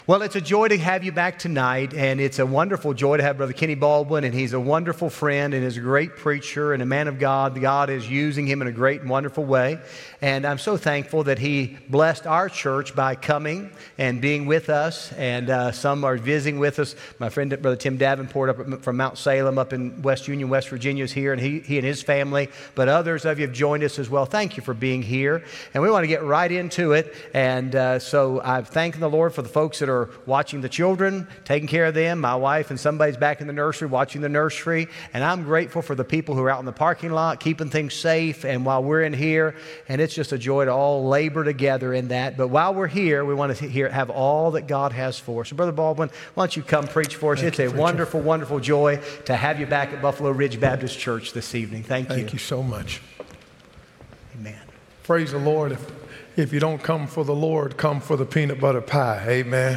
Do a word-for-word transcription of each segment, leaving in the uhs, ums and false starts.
Well, it's a joy to have you back tonight, and it's a wonderful joy to have Brother Kenny Baldwin, and he's a wonderful friend and is a great preacher and a man of God. God is using him in a great and wonderful way, and I'm so thankful that he blessed our church by coming and being with us, and uh, some are visiting with us. My friend, Brother Tim Davenport up from Mount Salem up in West Union, West Virginia is here, and he, he and his family, but others of you have joined us as well. Thank you for being here, and we want to get right into it, and uh, so I'm thanking the Lord for the folks that are watching the children, taking care of them. My wife and somebody's back in the nursery watching the nursery. And I'm grateful for the people who are out in the parking lot, keeping things safe. And while we're in here, and it's just a joy to all labor together in that. But while we're here, we want to hear, have all that God has for us. So Brother Baldwin, why don't you come preach for us? Thank it's you, a preacher. wonderful, wonderful joy to have you back at Buffalo Ridge Baptist Church this evening. Thank, Thank you. you so much. Amen. Praise the Lord. If, if you don't come for the Lord, come for the peanut butter pie. Amen.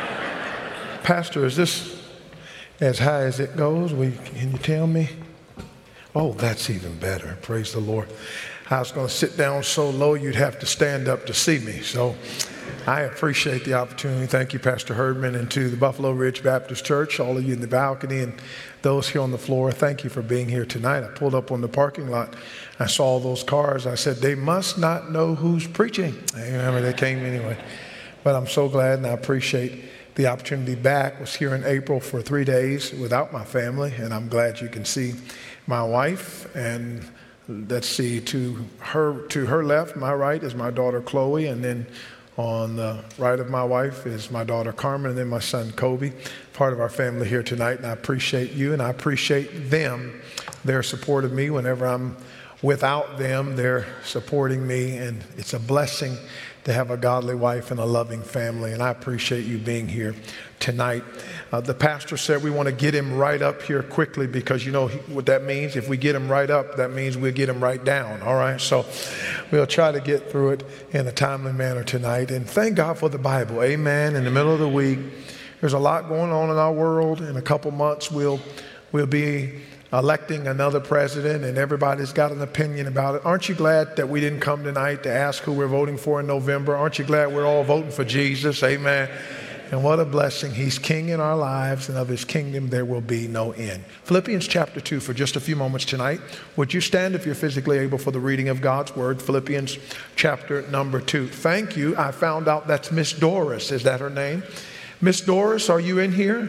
Pastor, is this as high as it goes? We, can you tell me? Oh, that's even better. Praise the Lord. I was going to sit down so low you'd have to stand up to see me. So I appreciate the opportunity. Thank you, Pastor Herdman, and to the Buffalo Ridge Baptist Church, all of you in the balcony and those here on the floor. Thank you for being here tonight. I pulled up on the parking lot. I saw all those cars. I said, they must not know who's preaching. I remember they came anyway. But I'm so glad, and I appreciate the opportunity back. Was here in April for three days without my family, and I'm glad you can see my wife. And let's see, to her to her left, my right, is my daughter Chloe, and then on the right of my wife is my daughter Carmen, and then my son Kobe, part of our family here tonight. And I appreciate you, and I appreciate them. Their support of me whenever I'm without them. They're supporting me, and it's a blessing to have a godly wife and a loving family, and I appreciate you being here tonight. Uh, the pastor said we want to get him right up here quickly because you know what that means? If we get him right up, that means we'll get him right down, all right? So we'll try to get through it in a timely manner tonight, and thank God for the Bible, amen. In the middle of the week, there's a lot going on in our world. In a couple months, we'll, we'll be electing another president, and everybody's got an opinion about it. Aren't you glad that we didn't come tonight to ask who we're voting for in November? Aren't you glad we're all voting for Jesus? Amen. And what a blessing. He's king in our lives, and of his kingdom there will be no end. Philippians chapter two for just a few moments tonight. Would you stand if you're physically able for the reading of God's word? Philippians chapter number two. Thank you. I found out that's Miss Doris. Is that her name? Miss Doris, are you in here?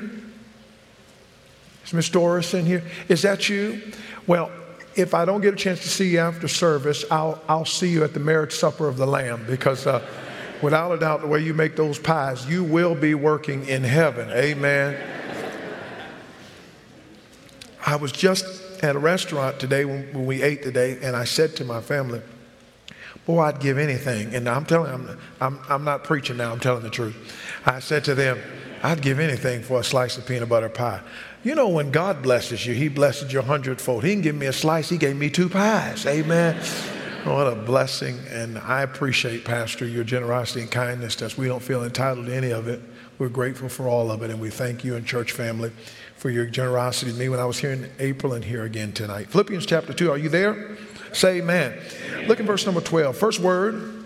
Is Miss Doris in here? Is that you? Well, if I don't get a chance to see you after service, I'll, I'll see you at the marriage supper of the Lamb, because uh, without a doubt, the way you make those pies, you will be working in heaven. Amen. I was just at a restaurant today when, when we ate today, and I said to my family, boy, I'd give anything. And I'm telling I'm, I'm, I'm not preaching now, I'm telling the truth. I said to them, I'd give anything for a slice of peanut butter pie. You know, when God blesses you, he blesses you a hundredfold. He didn't give me a slice, he gave me two pies. Amen. What a blessing. And I appreciate, Pastor, your generosity and kindness to us. We don't feel entitled to any of it. We're grateful for all of it. And we thank you and church family for your generosity to me when I was here in April and here again tonight. Philippians chapter two, are you there? Say amen. Look at verse number twelve. First word.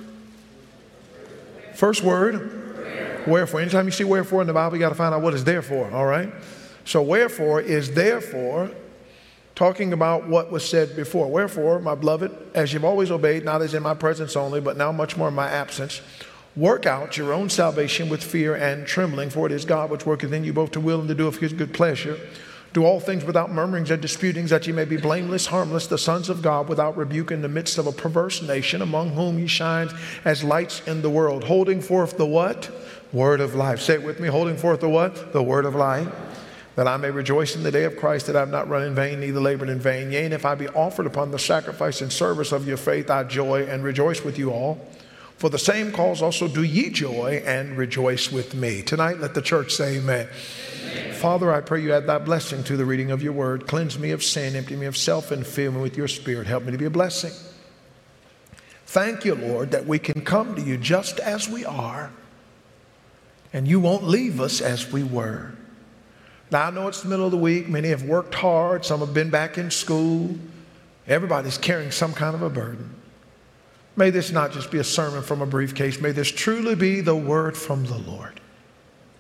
First word. Wherefore. Anytime you see wherefore in the Bible, you got to find out what it's there for, all right? So wherefore is therefore talking about what was said before. Wherefore, my beloved, as you've always obeyed, not as in my presence only, but now much more in my absence, work out your own salvation with fear and trembling, for it is God which worketh in you both to will and to do of his good pleasure. Do all things without murmurings and disputings, that ye may be blameless, harmless, the sons of God, without rebuke in the midst of a perverse nation, among whom ye shine as lights in the world, holding forth the what? Word of life. Say it with me, holding forth the what? The word of life. That I may rejoice in the day of Christ, that I have not run in vain, neither labored in vain. Yea, and if I be offered upon the sacrifice and service of your faith, I joy and rejoice with you all. For the same cause also do ye joy and rejoice with me. Tonight, let the church say amen. Amen. Father, I pray you add that blessing to the reading of your word. Cleanse me of sin, empty me of self, and fill me with your spirit. Help me to be a blessing. Thank you, Lord, that we can come to you just as we are, and you won't leave us as we were. Now, I know it's the middle of the week. Many have worked hard. Some have been back in school. Everybody's carrying some kind of a burden. May this not just be a sermon from a briefcase. May this truly be the word from the Lord.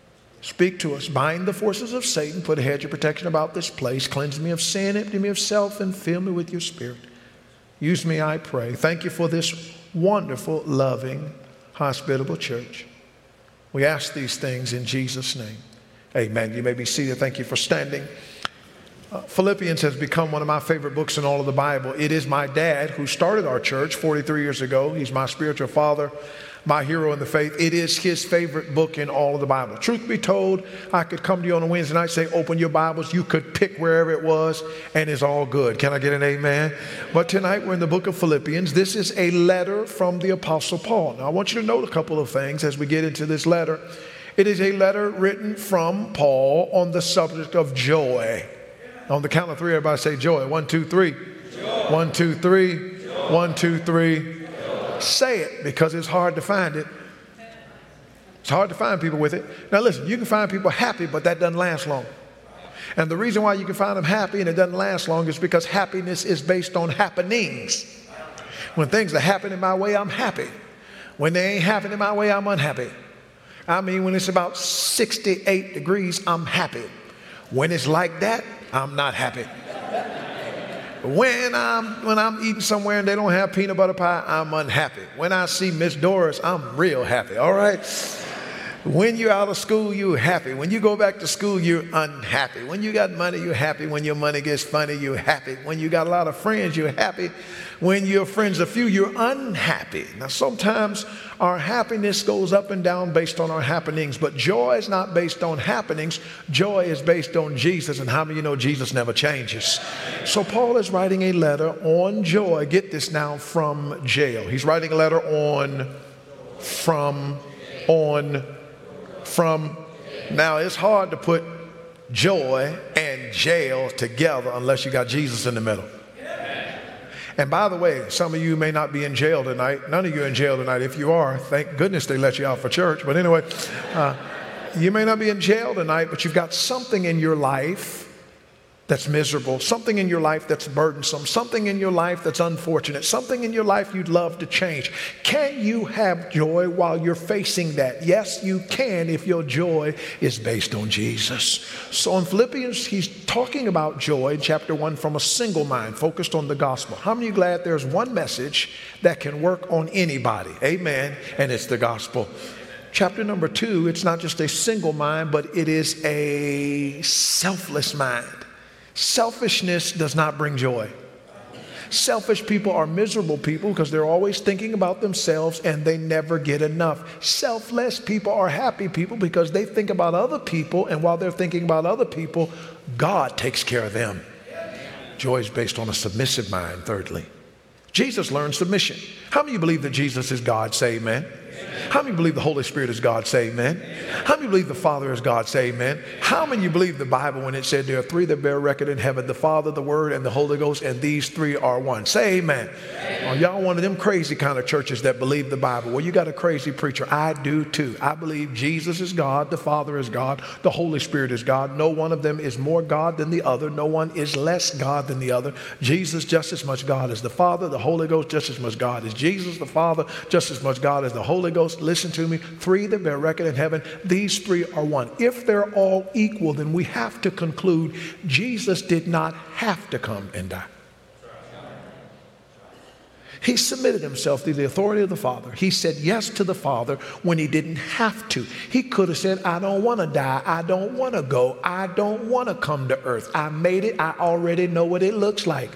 Speak to us. Bind the forces of Satan. Put a hedge of protection about this place. Cleanse me of sin, empty me of self, and fill me with your Spirit. Use me, I pray. Thank you for this wonderful, loving, hospitable church. We ask these things in Jesus' name. Amen. You may be seated. Thank you for standing. Uh, Philippians has become one of my favorite books in all of the Bible. It is my dad who started our church forty-three years ago. He's my spiritual father, my hero in the faith. It is his favorite book in all of the Bible. Truth be told, I could come to you on a Wednesday night, say, open your Bibles. You could pick wherever it was, and it's all good. Can I get an amen? But tonight we're in the book of Philippians. This is a letter from the Apostle Paul. Now I want you to note a couple of things as we get into this letter. It is a letter written from Paul on the subject of joy. On the count of three, everybody say joy. One, two, three. Joy. One, two, three. Joy. One, two, three. Joy. Say it, because it's hard to find it. It's hard to find people with it. Now listen, you can find people happy, but that doesn't last long. And the reason why you can find them happy and it doesn't last long is because happiness is based on happenings. When things are happening my way, I'm happy. When they ain't happening my way, I'm unhappy. I mean, when it's about sixty-eight degrees, I'm happy. When it's like that, I'm not happy. When I'm, when I'm eating somewhere and they don't have peanut butter pie, I'm unhappy. When I see Miss Doris, I'm real happy, all right? When you're out of school, you're happy. When you go back to school, you're unhappy. When you got money, you're happy. When your money gets funny, you're happy. When you got a lot of friends, you're happy. When your friends are few, you're unhappy. Now, sometimes our happiness goes up and down based on our happenings, but joy is not based on happenings. Joy is based on Jesus, and how many of you know Jesus never changes? So Paul is writing a letter on joy. Get this now, from jail. He's writing a letter on, from, on, from. Now, it's hard to put joy and jail together unless you got Jesus in the middle. And by the way, some of you may not be in jail tonight. None of you are in jail tonight. If you are, thank goodness they let you out for church. But anyway, uh, you may not be in jail tonight, but you've got something in your life that's miserable, something in your life that's burdensome, something in your life that's unfortunate, something in your life you'd love to change. Can you have joy while you're facing that? Yes, you can if your joy is based on Jesus. So in Philippians, he's talking about joy in chapter one from a single mind, focused on the gospel. How many of you glad there's one message that can work on anybody? Amen. And it's the gospel. Chapter number two, it's not just a single mind, but it is a selfless mind. Selfishness does not bring joy. Selfish people are miserable people because they're always thinking about themselves and they never get enough. Selfless people are happy people because they think about other people, and while they're thinking about other people, God takes care of them. Joy is based on a submissive mind, thirdly. Jesus learned submission. How many of you believe that Jesus is God? Say amen. How many believe the Holy Spirit is God? Say amen. How many believe the Father is God? Say amen. How many of you believe the Bible when it said there are three that bear record in heaven, the Father, the Word, and the Holy Ghost, and these three are one? Say amen. Amen. Oh, y'all one of them crazy kind of churches that believe the Bible. Well, you got a crazy preacher. I do too. I believe Jesus is God, the Father is God, the Holy Spirit is God. No one of them is more God than the other. No one is less God than the other. Jesus just as much God as the Father, the Holy Ghost just as much God as Jesus, the Father just as much God as the Holy Ghost. Listen to me. Three that bear record in heaven. These three are one. If they're all equal, then we have to conclude Jesus did not have to come and die. He submitted himself to the authority of the Father. He said yes to the Father when he didn't have to. He could have said, I don't want to die. I don't want to go. I don't want to come to earth. I made it. I already know what it looks like.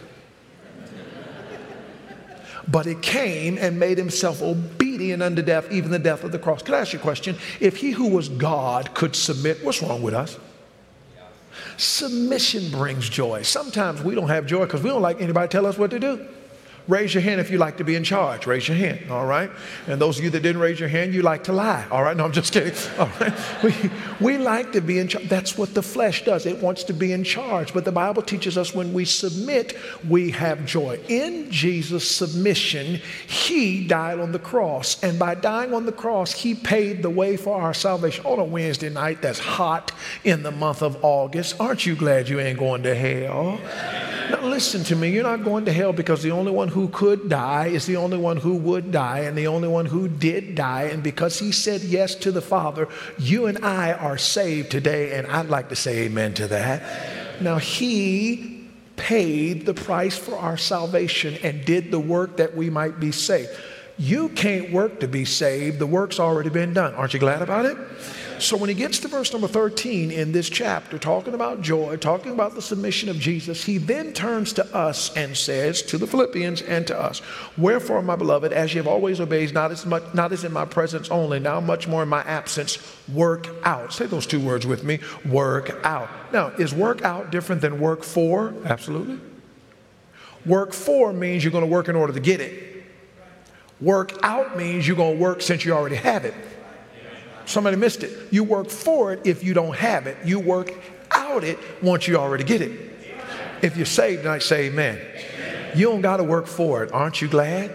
But it came and made himself obedient unto death, even the death of the cross. Can I ask you a question? If he who was God could submit, what's wrong with us? Submission brings joy. Sometimes we don't have joy because we don't like anybody tell us what to do. Raise your hand if you like to be in charge. Raise your hand, all right? And those of you that didn't raise your hand, you like to lie, all right? No, I'm just kidding, all right? We, we like to be in charge. That's what the flesh does. It wants to be in charge. But the Bible teaches us when we submit, we have joy. In Jesus' submission, he died on the cross. And by dying on the cross, he paid the way for our salvation. On a Wednesday night that's hot in the month of August, aren't you glad you ain't going to hell? Now, listen to me. You're not going to hell because the only one who could die is the only one who would die and the only one who did die. And because he said yes to the Father, you and I are saved today. And I'd like to say amen to that. Now, he paid the price for our salvation and did the work that we might be saved. You can't work to be saved. The work's already been done. Aren't you glad about it? So when he gets to verse number thirteen in this chapter, talking about joy, talking about the submission of Jesus, he then turns to us and says, to the Philippians and to us, wherefore, my beloved, as you have always obeyed, not as much, not as in my presence only, now much more in my absence, work out. Say those two words with me, work out. Now, is work out different than work for? Absolutely. Work for means you're going to work in order to get it. Work out means you're going to work since you already have it. Somebody missed it. You work for it if you don't have it. You work out it once you already get it. If you're saved tonight, say amen. You don't got to work for it. Aren't you glad?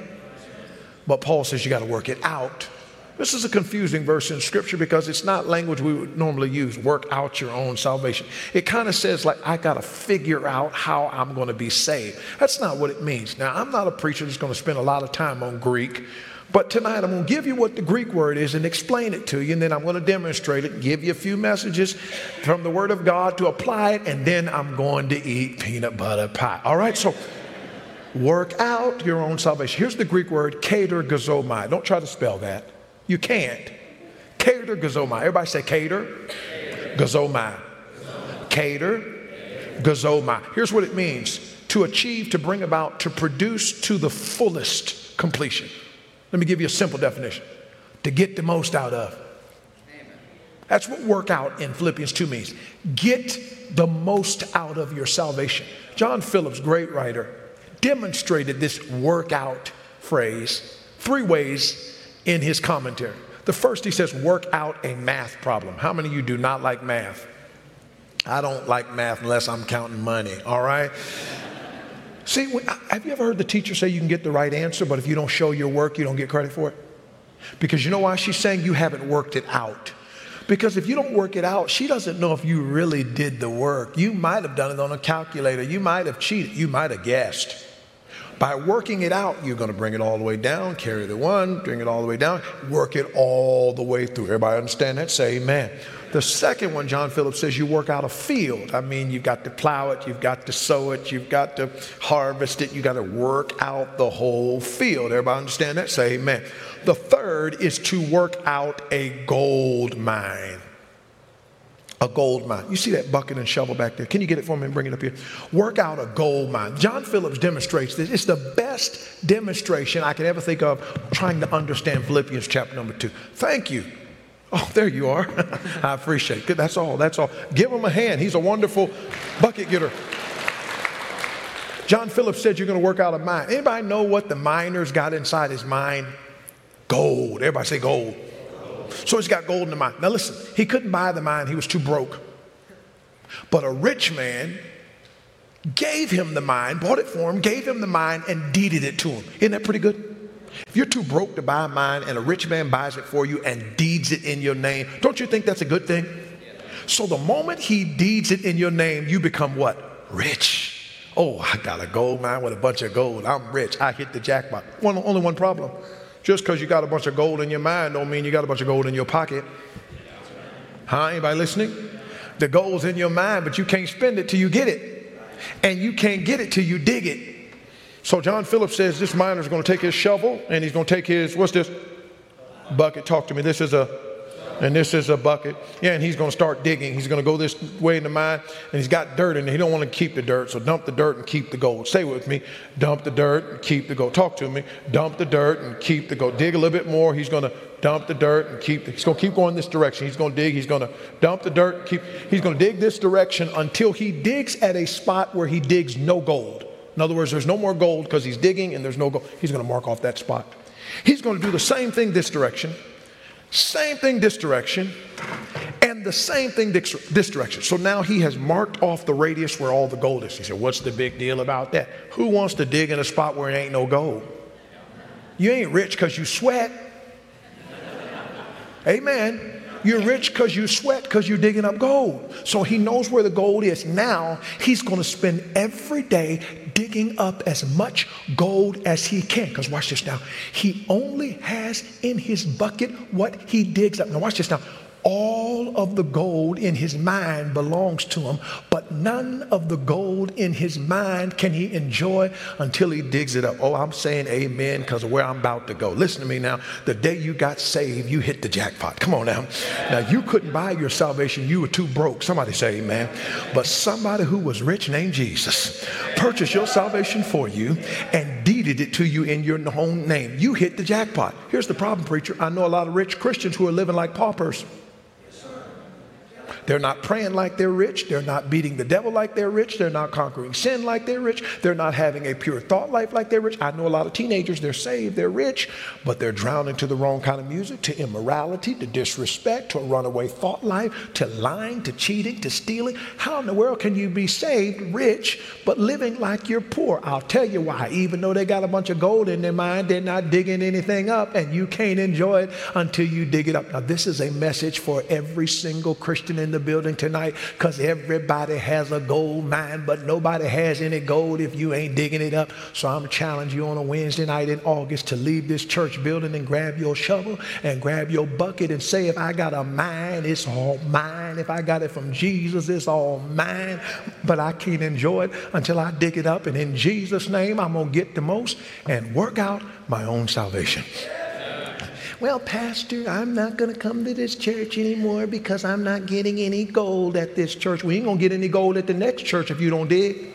But Paul says you got to work it out. This is a confusing verse in Scripture because it's not language we would normally use, work out your own salvation. It kind of says like, I got to figure out how I'm going to be saved. That's not what it means. Now, I'm not a preacher that's going to spend a lot of time on Greek. But tonight I'm going to give you what the Greek word is and explain it to you, and then I'm going to demonstrate it, give you a few messages from the Word of God to apply it, and then I'm going to eat peanut butter pie. All right, so work out your own salvation. Here's the Greek word, katergazomai. Don't try to spell that. You can't. Katergazomai. Everybody say cater, gazomai. Cater, gazomai. Here's what it means: to achieve, to bring about, to produce to the fullest completion. Let me give you a simple definition. To get the most out of. Amen. That's what work out in Philippians two means. Get the most out of your salvation. John Phillips, great writer, demonstrated this work out phrase three ways in his commentary. The first, he says, work out a math problem. How many of you do not like math? I don't like math unless I'm counting money, all right? See, have you ever heard the teacher say you can get the right answer, but if you don't show your work, you don't get credit for it? Because you know why she's saying you haven't worked it out? Because if you don't work it out, she doesn't know if you really did the work. You might have done it on a calculator. You might have cheated. You might have guessed. By working it out, you're going to bring it all the way down, carry the one, bring it all the way down, work it all the way through. Everybody understand that? Say amen. The second one, John Phillips says, you work out a field. I mean, you've got to plow it, you've got to sow it, you've got to harvest it, you've got to work out the whole field. Everybody understand that? Say amen. The third is to work out a gold mine. A gold mine. You see that bucket and shovel back there? Can you get it for me and bring it up here? Work out a gold mine. John Phillips demonstrates this. It's the best demonstration I can ever think of trying to understand Philippians chapter number two. Thank you. Oh, there you are. I appreciate it. That's all. That's all. Give him a hand. He's a wonderful bucket getter. John Phillips said you're going to work out a mine. Anybody know what the miner's got inside his mine? Gold. Everybody say gold. So he's got gold in the mine. Now listen, he couldn't buy the mine. He was too broke. But a rich man gave him the mine, bought it for him, gave him the mine, and deeded it to him. Isn't that pretty good? If you're too broke to buy a mine and a rich man buys it for you and deeds it in your name, don't you think that's a good thing? So the moment he deeds it in your name, you become what? Rich. Oh, I got a gold mine with a bunch of gold. I'm rich. I hit the jackpot. One, only one problem. Just because you got a bunch of gold in your mind don't mean you got a bunch of gold in your pocket. Huh? Anybody listening? The gold's in your mind, but you can't spend it till you get it. And you can't get it till you dig it. So John Phillips says this miner's going to take his shovel and he's going to take his, what's this? Bucket. Talk to me. This is a, and this is a bucket. Yeah, and he's going to start digging. He's going to go this way in the mine, and he's got dirt in there. He don't want to keep the dirt, so dump the dirt and keep the gold. Stay with me. Dump the dirt and keep the gold. Talk to me. Dump the dirt and keep the gold. Dig a little bit more. He's going to dump the dirt and keep the, he's going to keep going this direction. He's going to dig. He's going to dump the dirt and keep, he's going to dig this direction until he digs at a spot where he digs no gold. In other words, there's no more gold because he's digging and there's no gold. He's going to mark off that spot. He's going to do the same thing this direction, same thing this direction, and the same thing this, this direction. So now he has marked off the radius where all the gold is. He said, what's the big deal about that? Who wants to dig in a spot where there ain't no gold? You ain't rich because you sweat. Amen. You're rich because you sweat because you're digging up gold. So he knows where the gold is. Now he's going to spend every day digging up as much gold as he can. Because watch this now. He only has in his bucket what he digs up. Now watch this now. All of the gold in his mind belongs to him, but none of the gold in his mind can he enjoy until he digs it up. Oh, I'm saying amen because of where I'm about to go. Listen to me now. The day you got saved, you hit the jackpot. Come on now. Now, you couldn't buy your salvation. You were too broke. Somebody say amen. But somebody who was rich named Jesus purchased your salvation for you and deeded it to you in your own name. You hit the jackpot. Here's the problem, preacher. I know a lot of rich Christians who are living like paupers. They're not praying like they're rich. They're not beating the devil like they're rich. They're not conquering sin like they're rich. They're not having a pure thought life like they're rich. I know a lot of teenagers, they're saved, they're rich, but they're drowning to the wrong kind of music, to immorality, to disrespect, to a runaway thought life, to lying, to cheating, to stealing. How in the world can you be saved, rich, but living like you're poor? I'll tell you why. Even though they got a bunch of gold in their mind, they're not digging anything up, and you can't enjoy it until you dig it up. Now, this is a message for every single Christian in the building tonight, because everybody has a gold mine, but nobody has any gold if you ain't digging it up. So I'm challenging you on a Wednesday night in August to leave this church building and grab your shovel and grab your bucket and say, if I got a mine, it's all mine. If I got it from Jesus, it's all mine, but I can't enjoy it until I dig it up. And in Jesus' name, I'm going to get the most and work out my own salvation. Well, Pastor, I'm not going to come to this church anymore because I'm not getting any gold at this church. We ain't going to get any gold at the next church if you don't dig.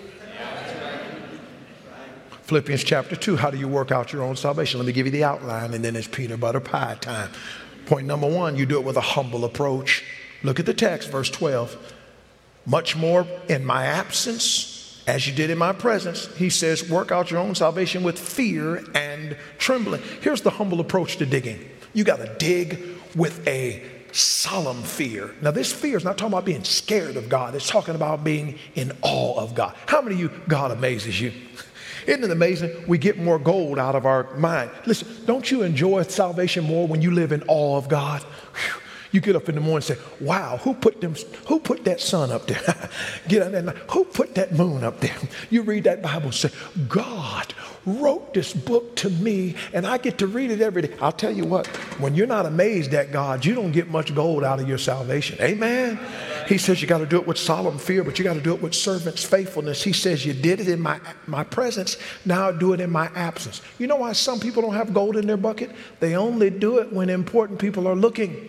Philippians chapter two, how do you work out your own salvation? Let me give you the outline, and then it's peanut butter pie time. Point number one, you do it with a humble approach. Look at the text, verse twelve. Much more in my absence, as you did in my presence, he says, work out your own salvation with fear and trembling. Here's the humble approach to digging. You got to dig with a solemn fear. Now, this fear is not talking about being scared of God. It's talking about being in awe of God. How many of you, God amazes you? Isn't it amazing? We get more gold out of our mind. Listen, don't you enjoy salvation more when you live in awe of God? Whew. You get up in the morning and say, wow, who put them, who put that sun up there? Get on that, who put that moon up there? You read that Bible and say, God wrote this book to me and I get to read it every day. I'll tell you what, when you're not amazed at God, you don't get much gold out of your salvation. Amen. He says you got to do it with solemn fear, but you got to do it with servant's faithfulness. He says you did it in my, my presence, now do it in my absence. You know why some people don't have gold in their bucket? They only do it when important people are looking.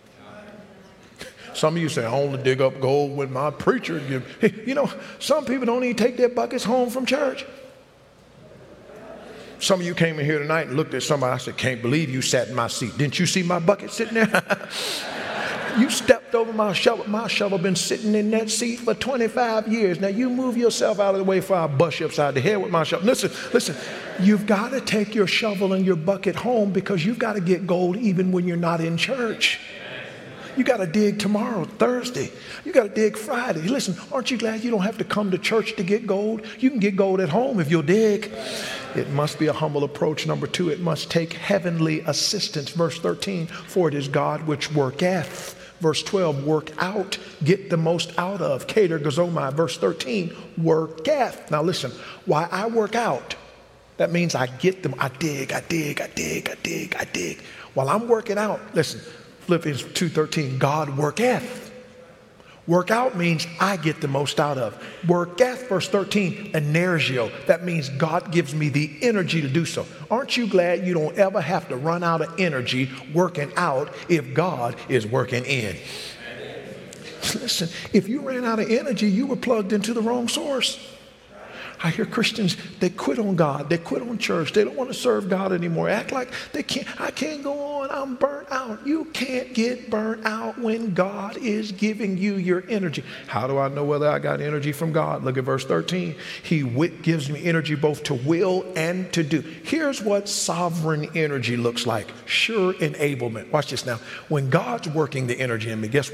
Some of you say, I only dig up gold when my preacher gives. Hey, you know, some people don't even take their buckets home from church. Some of you came in here tonight and looked at somebody. I said, can't believe you sat in my seat. Didn't you see my bucket sitting there? You stepped over my shovel. My shovel been sitting in that seat for twenty-five years. Now you move yourself out of the way before I bust you upside the head with my shovel. Listen, listen, you've got to take your shovel and your bucket home because you've got to get gold even when you're not in church. You got to dig tomorrow, Thursday. You got to dig Friday. Listen, aren't you glad you don't have to come to church to get gold? You can get gold at home if you'll dig. It must be a humble approach. Number two, it must take heavenly assistance. Verse thirteen, for it is God which worketh. Verse twelve, work out, get the most out of. Cater gazomai. Verse thirteen, worketh. Now listen, why I work out, that means I get them. I dig, I dig, I dig, I dig, I dig. While I'm working out, listen, Philippians two thirteen, God worketh. Work out means I get the most out of. Worketh, verse thirteen, energio. That means God gives me the energy to do so. Aren't you glad you don't ever have to run out of energy working out if God is working in? Listen, if you ran out of energy, you were plugged into the wrong source. I hear Christians, they quit on God. They quit on church. They don't want to serve God anymore. Act like they can't, I can't go on. I'm burnt out. You can't get burnt out when God is giving you your energy. How do I know whether I got energy from God? Look at verse thirteen. He gives me energy both to will and to do. Here's what sovereign energy looks like. Sure enablement. Watch this now. When God's working the energy in me, guess what?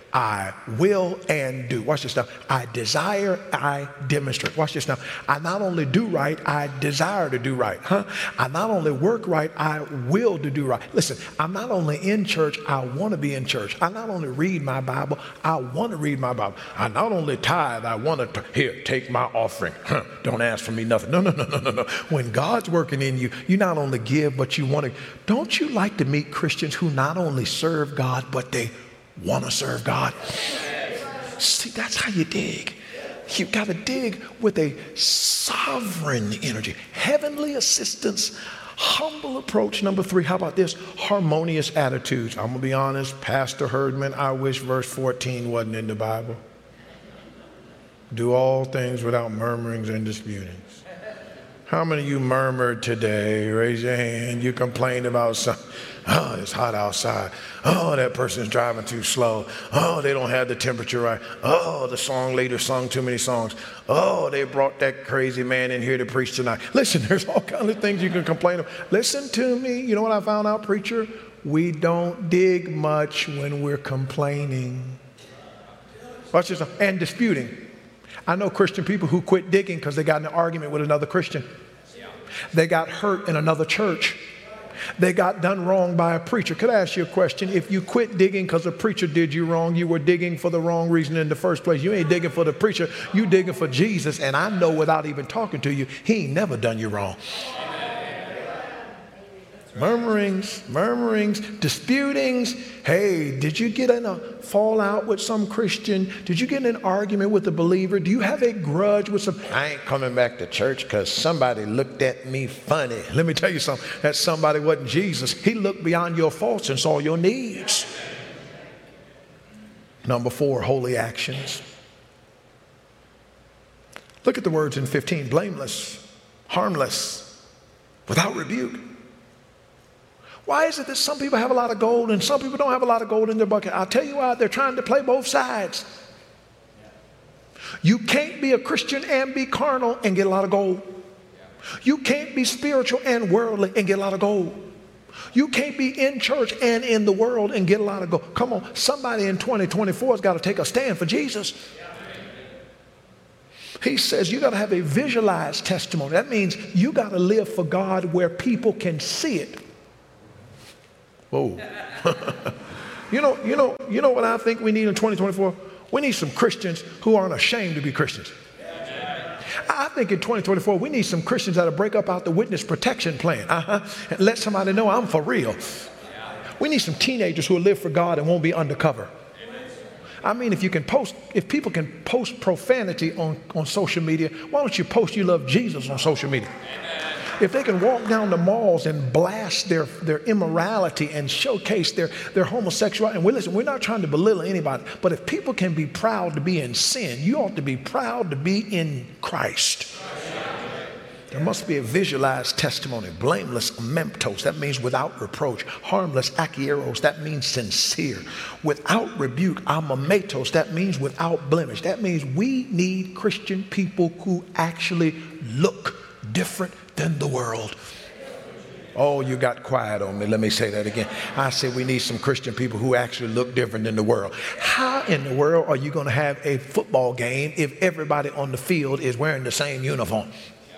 I will and do. Watch this now. I desire, I demonstrate. Watch this now. I not only do right, I desire to do right. Huh? I not only work right, I will to do right. Listen, I'm not only in church, I want to be in church. I not only read my Bible, I want to read my Bible. I not only tithe, I want to, here, take my offering. Huh? Don't ask for me nothing. No, no, no, no, no, no. When God's working in you, you not only give, but you want to. Don't you like to meet Christians who not only serve God, but they want to serve God? See, that's how you dig. You got to dig with a sovereign energy. Heavenly assistance, humble approach. Number three, how about this? Harmonious attitudes. I'm going to be honest, Pastor Herdman, I wish verse fourteen wasn't in the Bible. Do all things without murmurings and disputings. How many of you murmured today? Raise your hand. You complained about something. Oh, it's hot outside. Oh, that person's driving too slow. Oh, they don't have the temperature right. Oh, the song leader sung too many songs. Oh, they brought that crazy man in here to preach tonight. Listen, there's all kinds of things you can complain about. Listen to me. You know what I found out, preacher? We don't dig much when we're complaining. Watch this. And disputing. I know Christian people who quit digging because they got in an argument with another Christian. They got hurt in another church. They got done wrong by a preacher. Could I ask you a question? If you quit digging because a preacher did you wrong, you were digging for the wrong reason in the first place. You ain't digging for the preacher. You digging for Jesus. And I know without even talking to you, he ain't never done you wrong. Murmurings, murmurings, disputings. Hey, did you get in a fallout with some Christian? Did you get in an argument with a believer? Do you have a grudge with some? I ain't coming back to church because somebody looked at me funny. Let me tell you something. That somebody wasn't Jesus. He looked beyond your faults and saw your needs. Number four, holy actions. Look at the words in fifteen. Blameless, harmless, without rebuke. Why is it that some people have a lot of gold and some people don't have a lot of gold in their bucket? I'll tell you why. They're trying to play both sides. You can't be a Christian and be carnal and get a lot of gold. You can't be spiritual and worldly and get a lot of gold. You can't be in church and in the world and get a lot of gold. Come on, somebody in twenty twenty-four has got to take a stand for Jesus. He says you got to have a visualized testimony. That means you got to live for God where people can see it. Whoa. you know, you know, you know what I think we need in twenty twenty-four? We need some Christians who aren't ashamed to be Christians. I think in twenty twenty-four, we need some Christians that'll break up out the witness protection plan. Uh-huh. And let somebody know I'm for real. We need some teenagers who will live for God and won't be undercover. I mean, if you can post, if people can post profanity on, on social media, why don't you post you love Jesus on social media? If they can walk down the malls and blast their, their immorality and showcase their, their homosexuality, and we listen, we're not trying to belittle anybody, but if people can be proud to be in sin, you ought to be proud to be in Christ. There must be a visualized testimony. Blameless, amemptos, that means without reproach. Harmless, akieros, that means sincere. Without rebuke, amametos, that means without blemish. That means we need Christian people who actually look different than the world. Oh, you got quiet on me. Let me say that again. I say we need some Christian people who actually look different than the world. How in the world are you going to have a football game if everybody on the field is wearing the same uniform?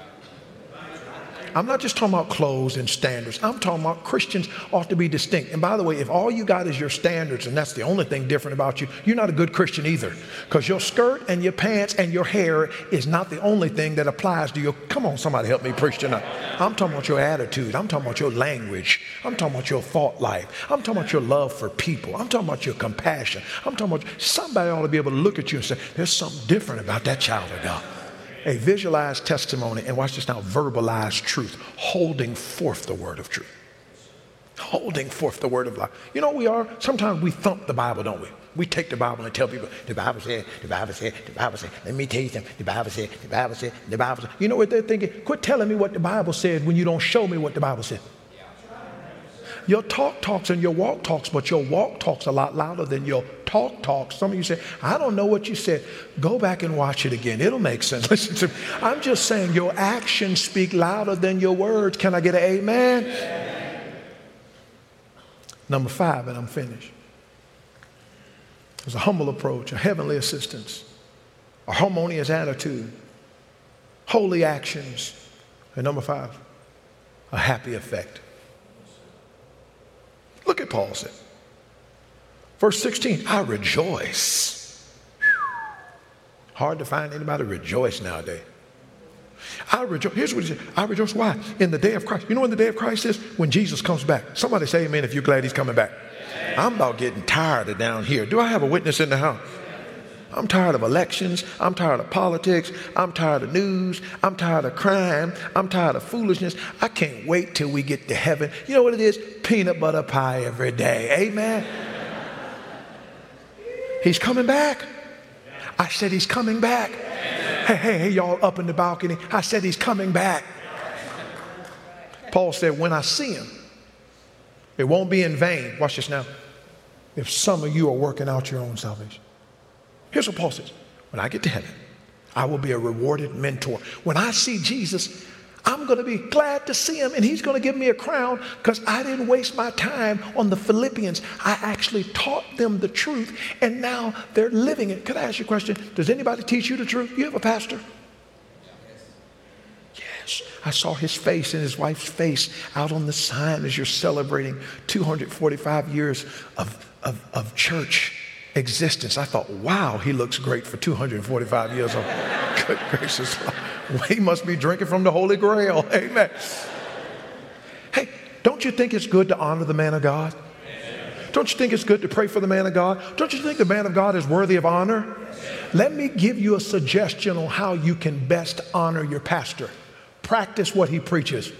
I'm not just talking about clothes and standards. I'm talking about Christians ought to be distinct. And by the way, if all you got is your standards and that's the only thing different about you, you're not a good Christian either. Because your skirt and your pants and your hair is not the only thing that applies to your, come on, somebody help me preach tonight. I'm talking about your attitude. I'm talking about your language. I'm talking about your thought life. I'm talking about your love for people. I'm talking about your compassion. I'm talking about somebody ought to be able to look at you and say, there's something different about that child of God. A visualized testimony, and watch this now, verbalized truth, holding forth the word of truth. Holding forth the word of life. You know what we are? Sometimes we thump the Bible, don't we? We take the Bible and tell people, the Bible said, the Bible said, the Bible said. Let me tell you something. The Bible said, the Bible said, the Bible said. You know what they're thinking? Quit telling me what the Bible said when you don't show me what the Bible said. Your talk talks and your walk talks, but your walk talks a lot louder than your talk talks. Some of you say, I don't know what you said. Go back and watch it again. It'll make sense. Listen to me. I'm just saying your actions speak louder than your words. Can I get an amen? Amen. Number five, and I'm finished. There's a humble approach, a heavenly assistance, a harmonious attitude, holy actions, and number five, a happy effect. Look at Paul said. Verse sixteen, I rejoice. Hard to find anybody rejoice nowadays. I rejoice. Here's what he said. I rejoice. Why? In the day of Christ. You know when the day of Christ is? When Jesus comes back. Somebody say amen if you're glad he's coming back. I'm about getting tired of down here. Do I have a witness in the house? I'm tired of elections. I'm tired of politics. I'm tired of news. I'm tired of crime. I'm tired of foolishness. I can't wait till we get to heaven. You know what it is? Peanut butter pie every day. Amen. He's coming back. I said he's coming back. Hey, hey, hey, y'all up in the balcony. I said he's coming back. Paul said, when I see him, it won't be in vain. Watch this now. If some of you are working out your own salvation. Here's what Paul says. When I get to heaven, I will be a rewarded mentor. When I see Jesus, I'm going to be glad to see him, and he's going to give me a crown because I didn't waste my time on the Philippians. I actually taught them the truth, and now they're living it. Could I ask you a question? Does anybody teach you the truth? You have a pastor? Yes. I saw his face and his wife's face out on the sign as you're celebrating two hundred forty-five years of, of, of church existence. I thought, wow, he looks great for two hundred forty-five years of good gracious life. Well, he must be drinking from the Holy Grail. Amen. Hey, don't you think it's good to honor the man of God? Don't you think it's good to pray for the man of God? Don't you think the man of God is worthy of honor? Let me give you a suggestion on how you can best honor your pastor. Practice what he preaches.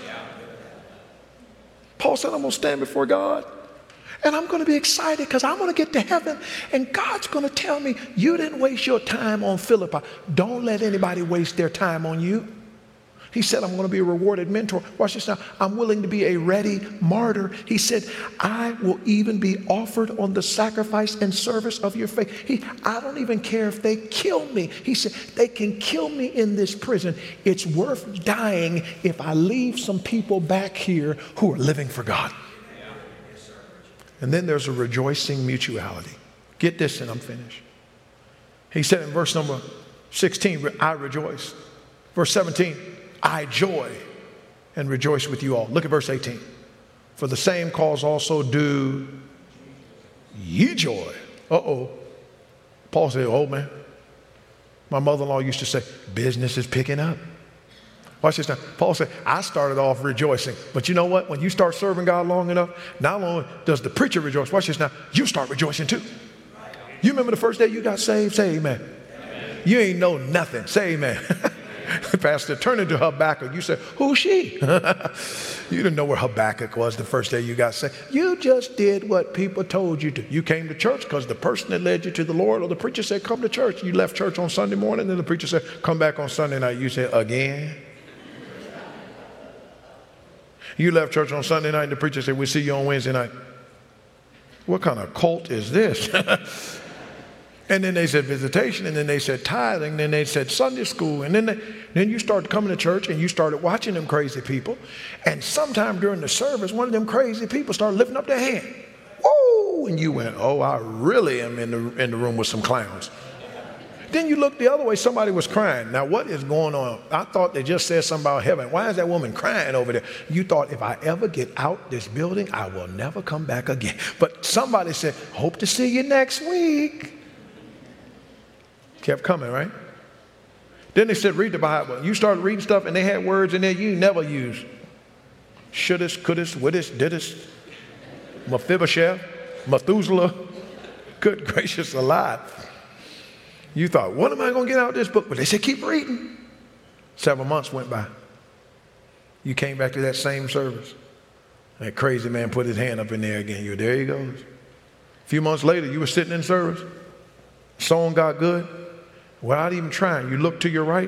Paul said, I'm going to stand before God. And I'm going to be excited because I'm going to get to heaven and God's going to tell me, you didn't waste your time on Philippi. Don't let anybody waste their time on you. He said, I'm going to be a rewarded mentor. Watch this now. I'm willing to be a ready martyr. He said, I will even be offered on the sacrifice and service of your faith. He, I don't even care if they kill me. He said, they can kill me in this prison. It's worth dying if I leave some people back here who are living for God. And then there's a rejoicing mutuality. Get this and I'm finished. He said in verse number sixteen, I rejoice. Verse seventeen, I joy and rejoice with you all. Look at verse eighteen. For the same cause also do ye joy. Uh-oh. Paul said, oh man. My mother-in-law used to say, business is picking up. Watch this now. Paul said, I started off rejoicing. But you know what? When you start serving God long enough, not only does the preacher rejoice, watch this now, you start rejoicing too. You remember the first day you got saved? Say amen. Amen. You ain't know nothing. Say amen. Pastor, turn into Habakkuk. You said, who's she? You didn't know where Habakkuk was the first day you got saved. You just did what people told you to. You came to church because the person that led you to the Lord or the preacher said, come to church. You left church on Sunday morning, and the preacher said, come back on Sunday night. You said, again? You left church on Sunday night, and the preacher said, we'll see you on Wednesday night. What kind of cult is this? And then they said visitation, and then they said tithing, and then they said Sunday school, and then they, then you started coming to church, and you started watching them crazy people, and sometime during the service, one of them crazy people started lifting up their hand. Woo! And you went, oh, I really am in the, in the room with some clowns. Then you looked the other way, somebody was crying. Now, what is going on? I thought they just said something about heaven. Why is that woman crying over there? You thought, if I ever get out this building, I will never come back again. But somebody said, hope to see you next week. Kept coming, right? Then they said, read the Bible. You started reading stuff, and they had words in there you never used. Shouldest, couldest, wouldest, didest, Mephibosheth, Methuselah. Good gracious alive. You thought, what am I going to get out of this book? But they said, keep reading. Several months went by. You came back to that same service. That crazy man put his hand up in there again. You, there he goes. A few months later, you were sitting in service. Song got good. Without even trying, you look to your right.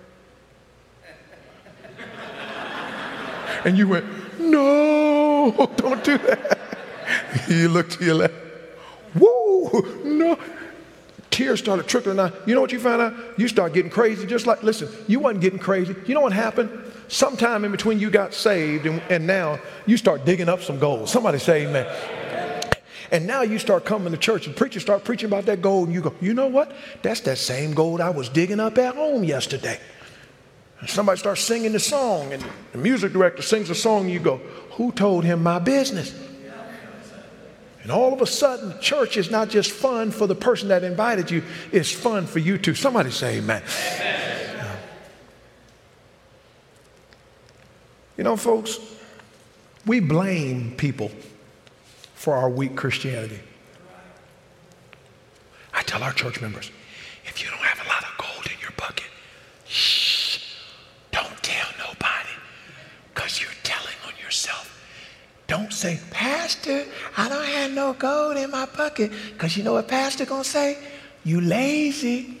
And you went, no, don't do that. You look to your left. Woo, no. Tears started trickling out. You know what you found out? You start getting crazy. Just like, listen, you wasn't getting crazy. You know what happened? Sometime in between you got saved and, and now you start digging up some gold. Somebody say amen. And now you start coming to church and preachers start preaching about that gold and you go, you know what? That's that same gold I was digging up at home yesterday. And somebody starts singing the song and the music director sings a song and you go, who told him my business? And all of a sudden, church is not just fun for the person that invited you, it's fun for you too. Somebody say amen. Amen. You know, folks, we blame people for our weak Christianity. I tell our church members, if you don't have a lot of gold in your bucket, shh, don't tell nobody, because you're telling on yourself. Don't say, Pastor, I don't have no gold in my bucket, because you know what Pastor gonna say? You lazy.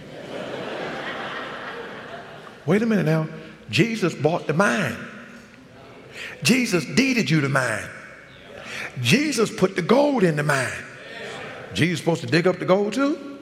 Wait a minute now. Jesus bought the mine. Jesus deeded you the mine. Jesus put the gold in the mine. Jesus supposed to dig up the gold too?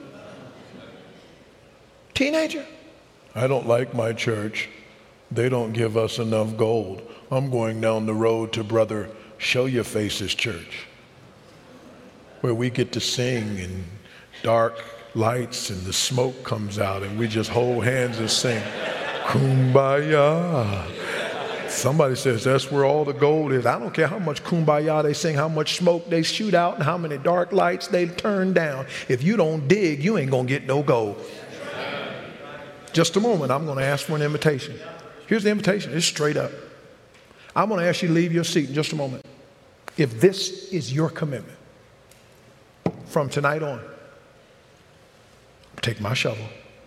Teenager? I don't like my church. They don't give us enough gold. I'm going down the road to Brother Show Your Face's church, where we get to sing in dark lights and the smoke comes out and we just hold hands and sing, Kumbaya. Somebody says that's where all the gold is. I don't care how much kumbaya they sing, how much smoke they shoot out, and how many dark lights they turn down. If you don't dig, you ain't going to get no gold. Just a moment, I'm going to ask for an invitation. Here's the invitation. It's straight up. I'm going to ask you to leave your seat in just a moment. If this is your commitment, from tonight on, take my shovel,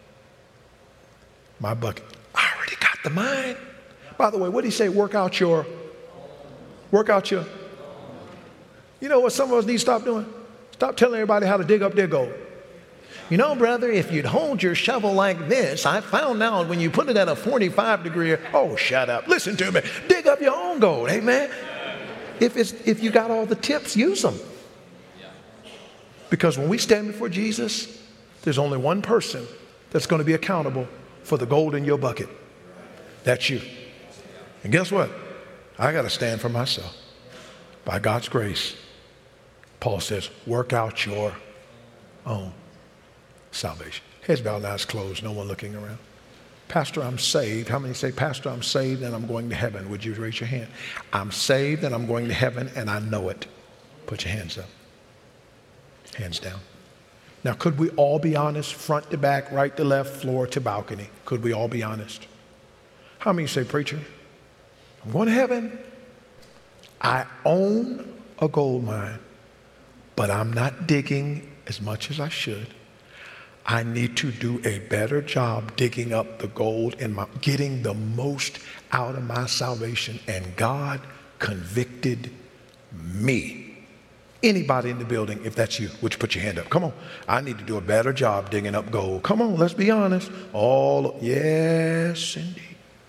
my bucket. I already got the mine. By the way, what did he say? Work out your, work out your. You know what some of us need to stop doing? Stop telling everybody how to dig up their gold. You know, brother, if you'd hold your shovel like this, I found out when you put it at a forty-five degree, oh, shut up. Listen to me. Dig up your own gold. Amen. If it's, if you got all the tips, use them. Because when we stand before Jesus, there's only one person that's going to be accountable for the gold in your bucket. That's you. And guess what? I got to stand for myself. By God's grace, Paul says, work out your own salvation. Heads bowed, eyes closed, no one looking around. Pastor, I'm saved. How many say, Pastor, I'm saved and I'm going to heaven? Would you raise your hand? I'm saved and I'm going to heaven and I know it. Put your hands up. Hands down. Now, could we all be honest? Front to back, right to left, floor to balcony. Could we all be honest? How many say, preacher, I'm going to heaven. I own a gold mine, but I'm not digging as much as I should. I need to do a better job digging up the gold and my, getting the most out of my salvation. And God convicted me. Anybody in the building, if that's you, would you put your hand up? Come on. I need to do a better job digging up gold. Come on, let's be honest. All, yes, indeed.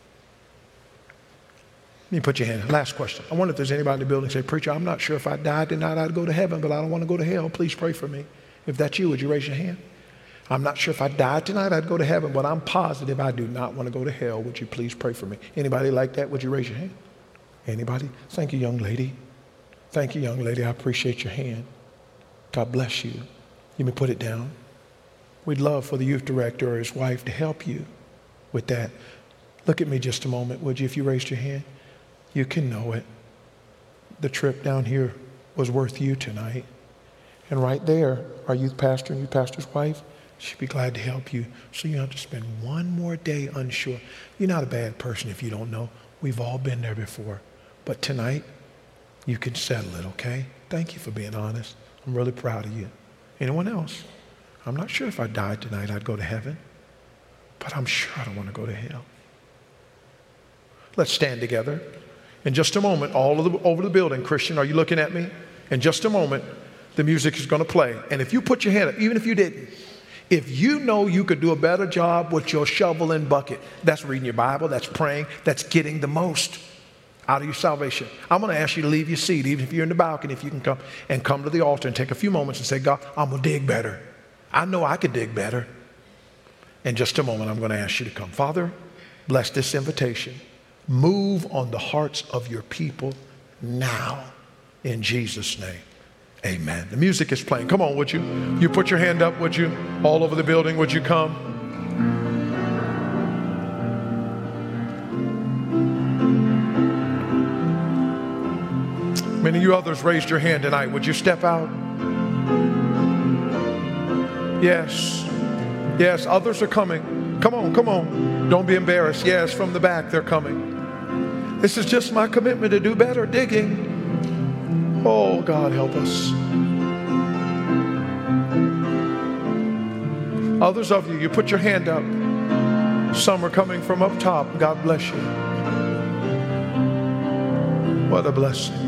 Let me put your hand. Last question. I wonder if there's anybody in the building say, preacher, I'm not sure if I died tonight I'd go to heaven, but I don't want to go to hell. Please pray for me. If that's you, would you raise your hand? I'm not sure if I died tonight I'd go to heaven, but I'm positive I do not want to go to hell. Would you please pray for me? Anybody like that? Would you raise your hand? Anybody? Thank you, young lady. Thank you, young lady. I appreciate your hand. God bless you. You may put it down. We'd love for the youth director or his wife to help you with that. Look at me just a moment, would you, if you raised your hand? You can know it. The trip down here was worth you tonight. And right there, our youth pastor and youth pastor's wife, she'd be glad to help you. So you don't have to spend one more day unsure. You're not a bad person if you don't know. We've all been there before. But tonight, you can settle it, okay? Thank you for being honest. I'm really proud of you. Anyone else? I'm not sure if I died tonight I'd go to heaven, but I'm sure I don't want to go to hell. Let's stand together. In just a moment, all of the, over the building, Christian, are you looking at me? In just a moment, the music is going to play. And if you put your hand up, even if you didn't, if you know you could do a better job with your shovel and bucket, that's reading your Bible, that's praying, that's getting the most out of your salvation. I'm going to ask you to leave your seat, even if you're in the balcony, if you can come and come to the altar and take a few moments and say, God, I'm going to dig better. I know I could dig better. In just a moment, I'm going to ask you to come. Father, bless this invitation. Move on the hearts of your people now in Jesus' name. Amen. The music is playing. Come on, would you? You put your hand up, would you? All over the building, would you come? Many of you others raised your hand tonight. Would you step out? Yes. Yes, others are coming. Come on, come on. Don't be embarrassed. Yes, from the back, they're coming. This is just my commitment to do better, digging. Oh, God, help us. Others of you, you put your hand up. Some are coming from up top. God bless you. What a blessing.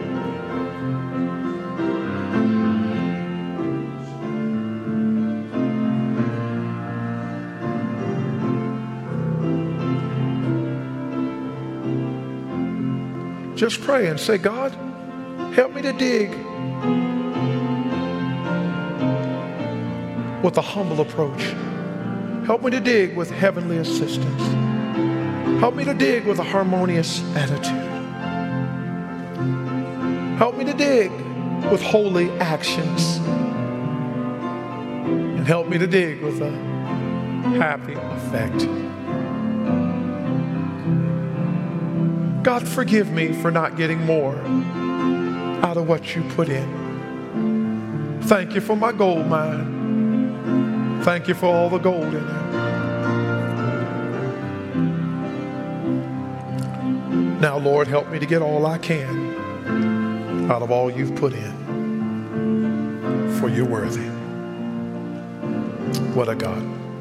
Just pray and say, God, help me to dig with a humble approach. Help me to dig with heavenly assistance. Help me to dig with a harmonious attitude. Help me to dig with holy actions. And help me to dig with a happy effect. God, forgive me for not getting more out of what you put in. Thank you for my gold mine. Thank you for all the gold in it. Now, Lord, help me to get all I can out of all you've put in. For you're worthy. What a God.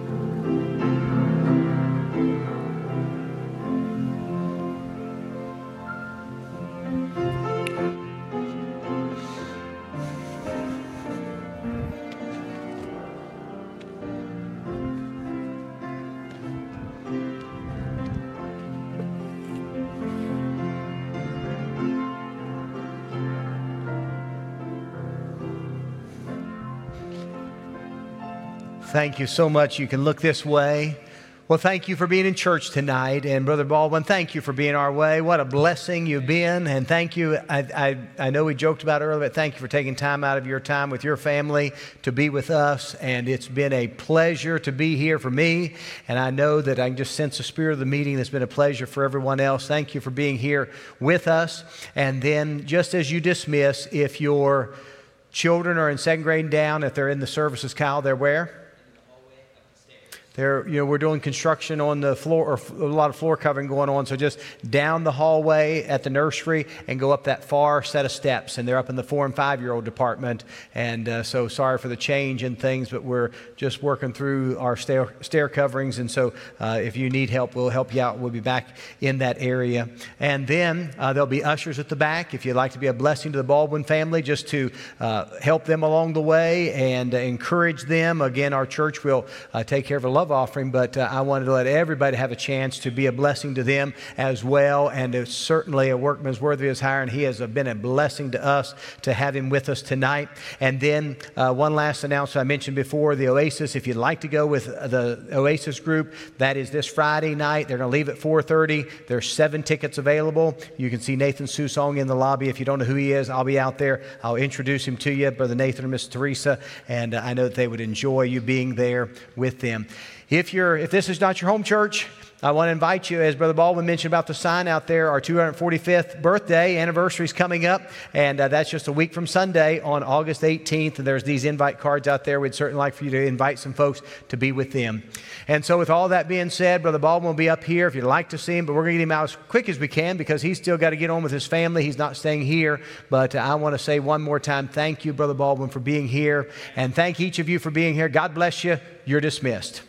Thank you so much. You can look this way. Well, thank you for being in church tonight. And Brother Baldwin, thank you for being our way. What a blessing you've been. And thank you. I, I, I know we joked about it earlier, but thank you for taking time out of your time with your family to be with us. And it's been a pleasure to be here for me. And I know that I can just sense the spirit of the meeting. It's been a pleasure for everyone else. Thank you for being here with us. And then just as you dismiss, if your children are in second grade and down, if they're in the services, Kyle, they're where? There, you know, we're doing construction on the floor, or a lot of floor covering going on. So just down the hallway at the nursery and go up that far set of steps. And they're up in the four and five-year-old department. And uh, so sorry for the change in things, but we're just working through our stair, stair coverings. And so uh, if you need help, we'll help you out. We'll be back in that area. And then uh, there'll be ushers at the back. If you'd like to be a blessing to the Baldwin family, just to uh, help them along the way and uh, encourage them. Again, our church will uh, take care of a love offering, but uh, I wanted to let everybody have a chance to be a blessing to them as well. And it's certainly a workman's worthy of his hire, and he has been a blessing to us to have him with us tonight. And then uh, one last announcement I mentioned before, the Oasis. If you'd like to go with the Oasis group, that is this Friday night. They're going to leave at four thirty. There's seven tickets available. You can see Nathan Susong in the lobby. If you don't know who he is, I'll be out there. I'll introduce him to you, Brother Nathan and Miss Teresa, and uh, I know that they would enjoy you being there with them. If you're, if this is not your home church, I want to invite you, as Brother Baldwin mentioned about the sign out there, our two hundred forty-fifth birthday anniversary is coming up, and uh, that's just a week from Sunday on August eighteenth, and there's these invite cards out there. We'd certainly like for you to invite some folks to be with them. And so with all that being said, Brother Baldwin will be up here if you'd like to see him, but we're going to get him out as quick as we can because he's still got to get on with his family. He's not staying here, but uh, I want to say one more time, thank you, Brother Baldwin, for being here, and thank each of you for being here. God bless you. You're dismissed.